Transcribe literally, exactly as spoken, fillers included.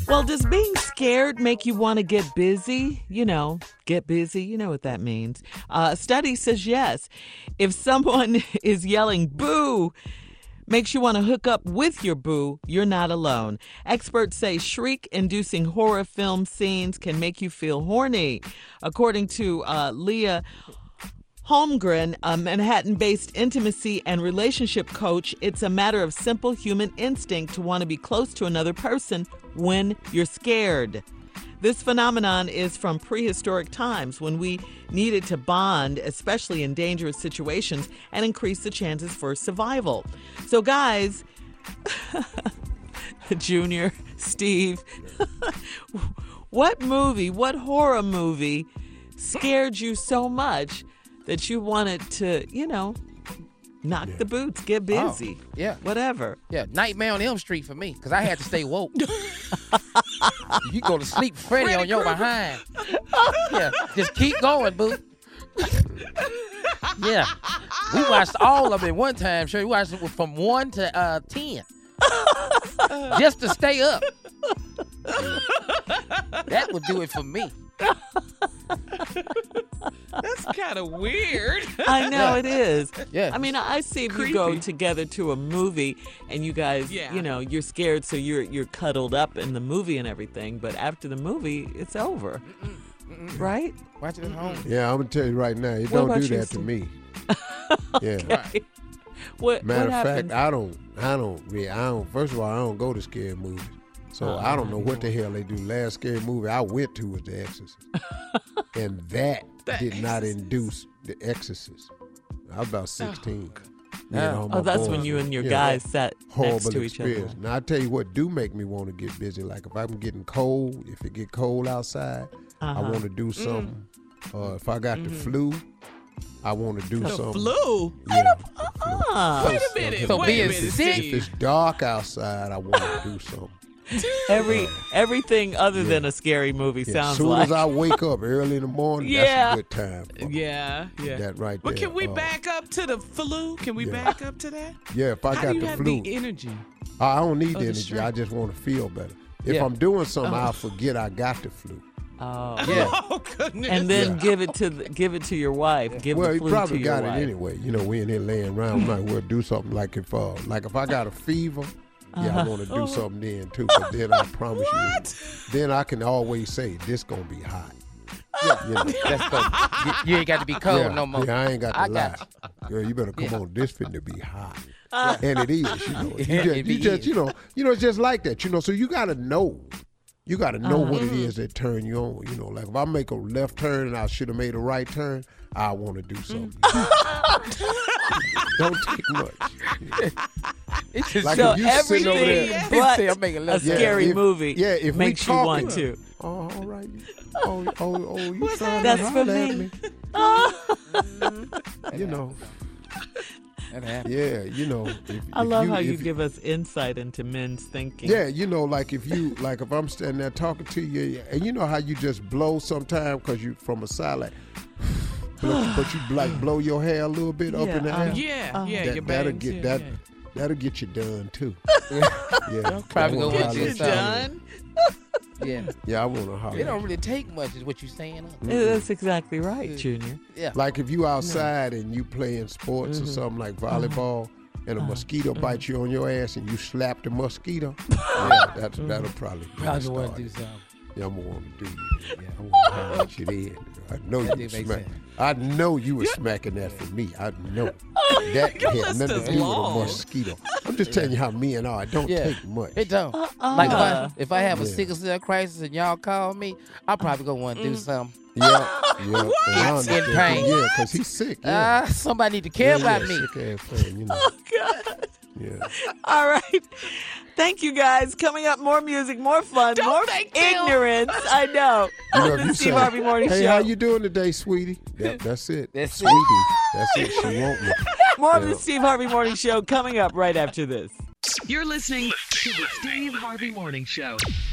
Well, does being scared make you want to get busy? You know, get busy. You know what that means. Uh, a study says yes. If someone is yelling boo, makes you want to hook up with your boo, you're not alone. Experts say shriek-inducing horror film scenes can make you feel horny. According to uh, Leah Holmgren, a Manhattan-based intimacy and relationship coach, it's a matter of simple human instinct to want to be close to another person when you're scared. This phenomenon is from prehistoric times when we needed to bond, especially in dangerous situations, and increase the chances for survival. So guys, Junior, Steve, what movie, what horror movie scared you so much that you wanted to, you know, knock yeah. the boots, get busy, oh, yeah, whatever. Yeah, Nightmare on Elm Street for me, because I had to stay woke. You go to sleep, Freddy, Freddy on your Krueger. Behind. Yeah, just keep going, boo. Yeah, we watched all of it one time. Sure, we watched it from one to uh, ten, just to stay up. That would do it for me. That's kind of weird. I know it is. Yeah. I mean, I see if Creepy. you go together to a movie and you guys, yeah. you know, you're scared, so you're you're cuddled up in the movie and everything. But after the movie, it's over, Mm-mm. Mm-mm. right? Watch it at home. Yeah, I'm gonna tell you right now, it What don't about do you, that to Steve? me. Yeah. Okay. What, Matter what of happened? fact, I don't, I don't, yeah, I don't. First of all, I don't go to scary movies, so Oh, I don't know what the hell they do. Last scary movie I went to was The Exorcist, and that The did not Exorcist. induce The Exorcist. I was about sixteen. Me and all Oh, my that's when boys you were- and your yeah, guys sat horrible next to each experience. other. Now I tell you what do make me want to get busy. Like if I'm getting cold, if it get cold outside, I Uh-huh. want to do something. Uh, if I got Mm-hmm. the flu, I want to do The something. flu? Yeah, the flu. Ah, Wait a minute. So wait being a minute, sick- Steve. If it's dark outside, I want to do something. every everything other Yeah. than a scary movie Yeah, sounds as soon like. as I wake up early in the morning, Yeah. that's a good time. For me. Yeah, yeah. That right But there. can we uh, back up to the flu? Can we yeah. back up to that? Yeah, if I How got do you the have flu, the energy? I don't need Oh, the the energy. strength. I just want to feel better. If Yeah. I'm doing something, Oh. I'll forget I got the flu. Oh. Yeah. Oh, goodness. And then Yeah. give it to the, give it to your wife. Give Well, the he flu probably to your got it wife. anyway. You know, we in here laying around. We might well do something like if, uh, like if I got a fever. Yeah, I want to do something then too. But then I promise you, then I can always say this gonna be hot. Yeah. You know? That's good. You, you ain't got to be cold yeah, no more. yeah, I ain't got to I lie. got Girl, you better come Yeah. on. This finna be hot. Uh, And it is, you know. You Yeah, just, it you, be just is. you know, you know, it's just like that, you know. So you gotta know. You gotta know Uh-huh. what it is that turn you on. You know, like if I make a left turn and I should have made a right turn, I want to do something. Don't take much. It's just Like so if you sitting over everything there, but Say I'm making a less- Yeah, scary if- movie yeah, if we makes you want talking- to. oh, all right. Oh, oh, oh, you trying That's to for holler at me. You know, That happened. yeah, you know. If, I if love how you if- give us insight into men's thinking. Yeah, you know, like if you, like if I'm standing there talking to you, and you know how you just blow sometimes because you from a side like, but, but you like blow your hair a little bit up Yeah, in the uh, air. Yeah, Uh-huh. yeah, That- your that'll bangs, get yeah, that. yeah. That'll get you done too. Yeah, Probably I gonna wanna get holler you at You're something. done. Yeah. Yeah, I want to holler. It don't really take much, is what you're saying. Huh? Yeah, That's exactly right, Junior. Yeah. Like if you outside and you playing sports Mm-hmm. or something like volleyball, and Uh-huh. a mosquito bites you on your ass and you slap the mosquito, Mm-hmm. yeah, that's that'll probably be Probably the want start. to do something. Yeah, I'm gonna want to do you. Yeah, I'm gonna holler at you then. I know That you did was make smack. sense. I know you were smacking that for me. I know that Your had list nothing is to do with a long. mosquito. I'm just telling you how men are. It don't Yeah. take much. It don't. Uh-uh. Like if I, if I have a Yeah. sickle cell crisis and y'all call me, I probably gonna want to do something. Yeah, yeah. And I In understand. pain. Yeah, because he's sick. Yeah. Ah, somebody need to care yeah, about yeah, me. Sick ass thing, you know. Oh, God. Yeah. All right. Thank you, guys. Coming up, more music, more fun, Don't more thank them. ignorance. I know. You know, On if the you Steve say, Harvey Morning hey, Show. how you doing today, sweetie? That, that's it. That's it. sweetie. That's it. She want me. More of the Yeah. Steve Harvey Morning Show coming up right after this. You're listening to the Steve Harvey Morning Show.